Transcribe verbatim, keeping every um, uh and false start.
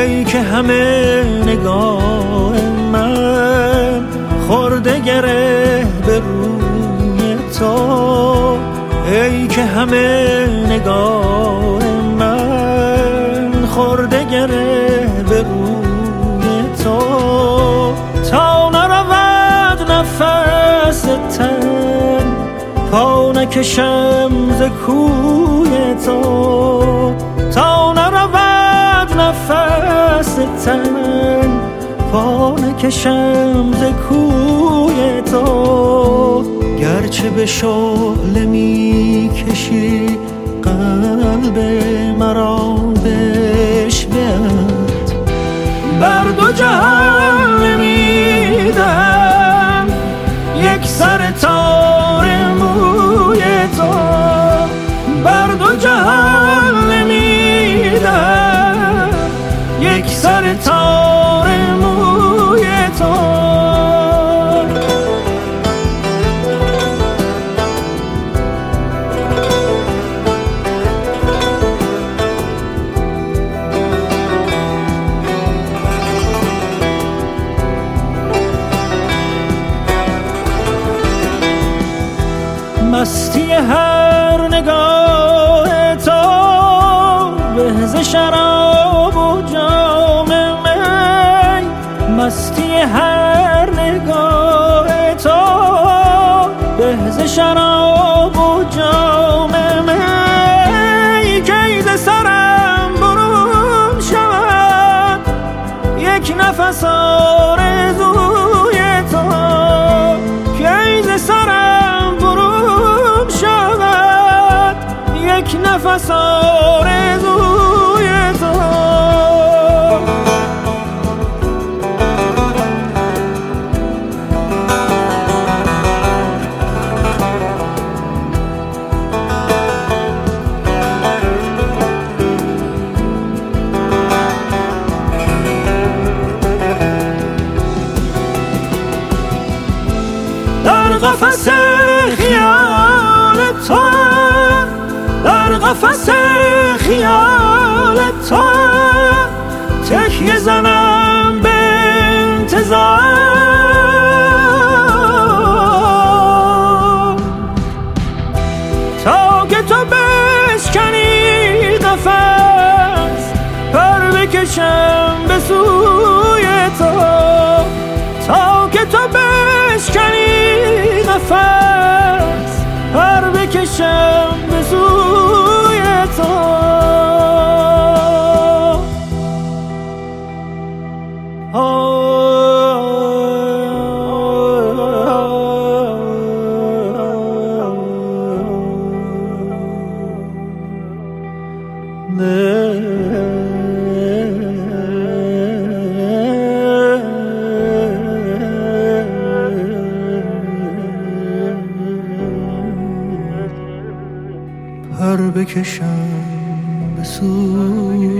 ای که همه نگاه من خورده گره به روی تو، ای که همه نگاه من خورده گره به روی تو، تا نرود نفس تن پا نکشم ز کوی تو، تا نرود نفس تن پا نکشم ز کوی تو، گرچه به شعله می کشی قلب مرا بشبیند، بر دو جهان نمیدم یک سر تار موی تو، بر دو جهان نمیدم یک سر تار موی تو. مستی هر نگاه تو به ز شراب و جام می، مستی هر نگاه تو به ز شراب و جام می، کی ز سرم برون شود یک نفس آرزوی تو، کی ز سرم برون شود یک نفس آرزوی تو. در قفس خیال تو، در قفس خیال تو تکیه زنم به انتظار، تا که تو بشکنی قفس پر بکشم به سوی تو، تا که تو بشکنی نفس پر بکشم به سوی تو. پر بکشم به سوی